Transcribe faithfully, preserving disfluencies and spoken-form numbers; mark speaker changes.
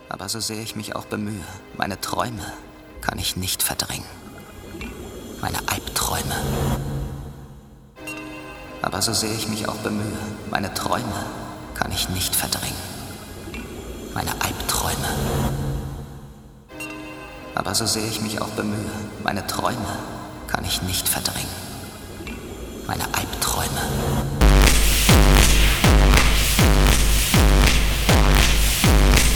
Speaker 1: Aber so sehr ich mich auch bemühe, meine Träume kann ich nicht verdrängen. Meine Albträume. Aber so sehr ich mich auch bemühe, meine Träume kann ich nicht verdrängen. Meine Albträume. Aber so sehr ich mich auch bemühe, meine Träume kann ich nicht verdrängen. Meine Albträume.